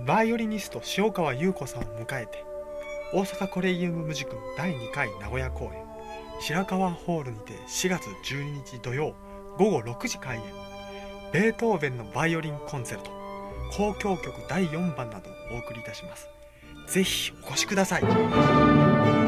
バイオリニスト塩川優子さんを迎えて、大阪コレギウムムジクの第2回名古屋公演白川ホールにて4月12日土曜午後6時開演、ベートーベンのバイオリンコンセルト交響曲第4番などをお送りいたします。ぜひお越しください。